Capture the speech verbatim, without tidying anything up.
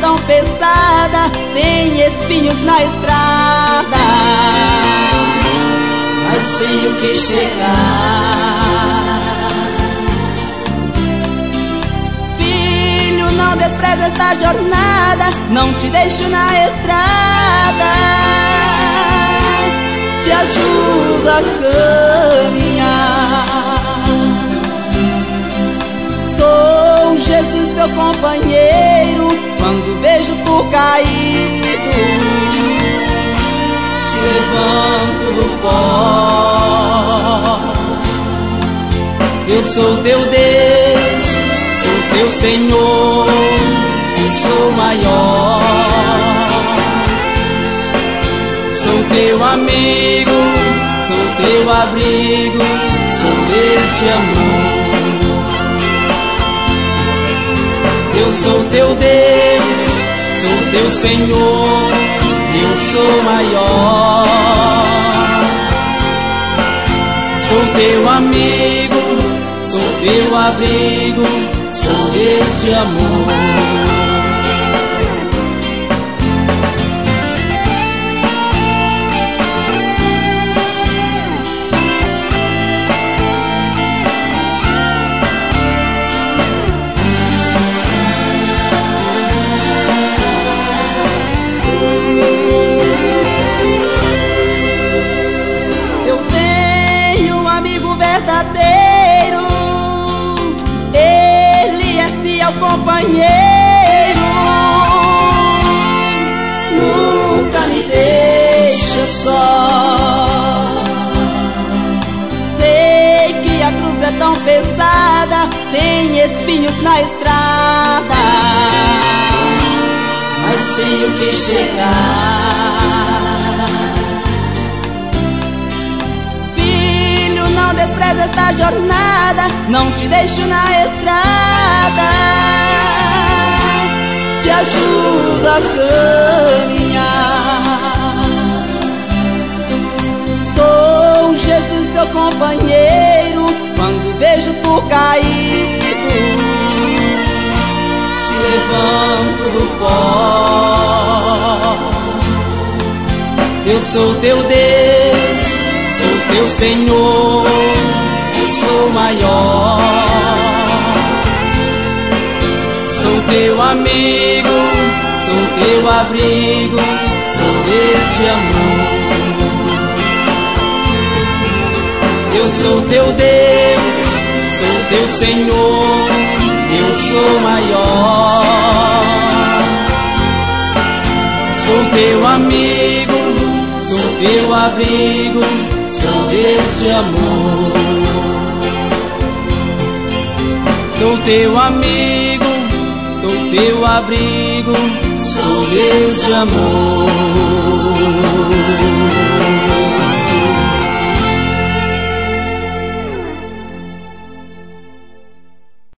tão pesada, tem espinhos na estrada, mas tenho que chegar. Filho, não despreze esta jornada, não te deixo na estrada, te ajudo a caminhar. Sou Jesus teu companheiro, quando vejo tu caído, te levanto do pó. Eu sou teu Deus, sou teu Senhor, eu sou maior. Sou teu amigo, sou teu abrigo, sou este amor. Eu sou teu Deus, sou teu Senhor, eu sou maior. Sou teu amigo, sou teu abrigo, sou este amor. Verdadeiro, ele é fiel companheiro, nunca me deixa só. Sei que a cruz é tão pesada, tem espinhos na estrada, mas tenho que chegar. Não despreza esta jornada, não te deixo na estrada, te ajudo a caminhar. Sou Jesus teu companheiro, quando vejo tu caído, te levanto do pó. Eu sou teu Deus, sou teu Senhor, eu sou maior. Sou teu amigo, sou teu abrigo, sou este amor. Eu sou teu Deus, sou teu Senhor, eu sou maior. Sou teu amigo, sou teu abrigo, sou este amor. Sou teu amigo, sou teu abrigo, sou este amor.